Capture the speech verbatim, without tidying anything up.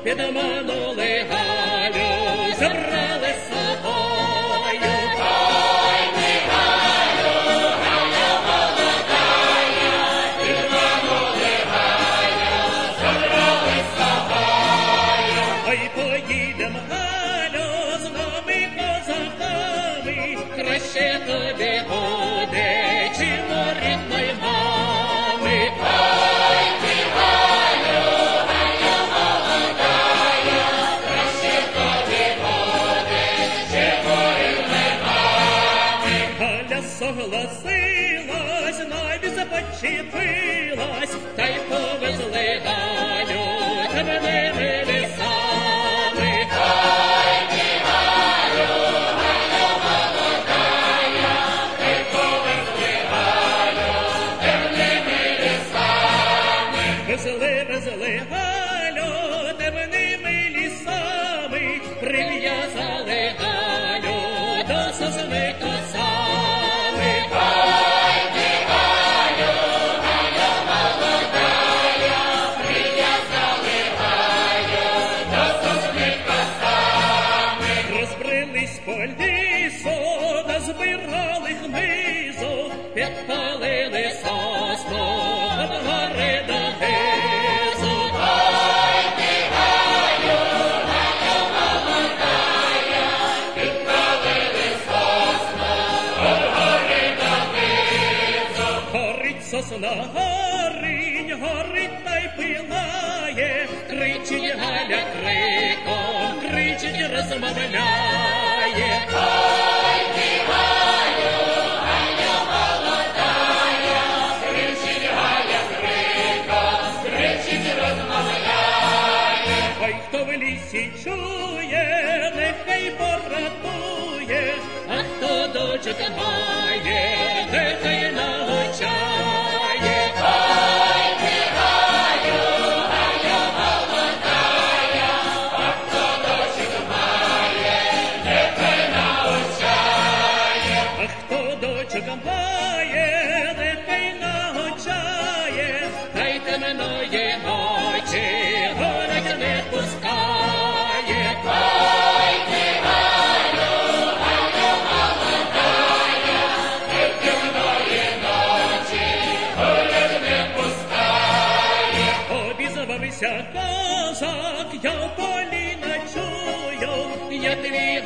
підманули Галю, забрали з собою. Ой, ти, Галю, Галя молодая, підманули Галю, забрали з собою. Ой, поїдем, Галю, з нами козаками, краще тобі буде, чим у рідної мами. Ой, ти, Галю, Галя молодая, краще тобі буде, чим у рідної мами. Галя согласилась, навіть започепилась, та й повезли Галю темними лісами. Ой, ти, Галю, Галя молодая, ти повезли Галю темними лісами. Везли, везли Галю темними лісами, прив'язали Галю до сосни косами. Ой, ти, Галю, Галя молодая, прив'язали Галю до сосни косами. Розбрелись по лісу, назбирали хмизу, підпалили сосну від гори до низу. Ой, ти, Галю, Галя молодая, підпалили сосну від гори до низу. Горить сосна, горить, горить та й пилає, кричить Галя криком, кричить, розмовляє. Ой, ти, Галю, Галя молодая, кричить Галя криком, кричить, розмовляє. Ой, хто в лісі чує, нехай поратує, а хто дочок має, нехай навчає. Ой, ти, Галю, Галя молодая, а хто дочок має, нехай навчає. А хто дочок має, нехай навчає, та й темної ночі горять не пускає. Ой, ти, Галю, Галя молодая, ти темної ночі гулять не пускає. Обізвався козак, я в полі ночую, я твій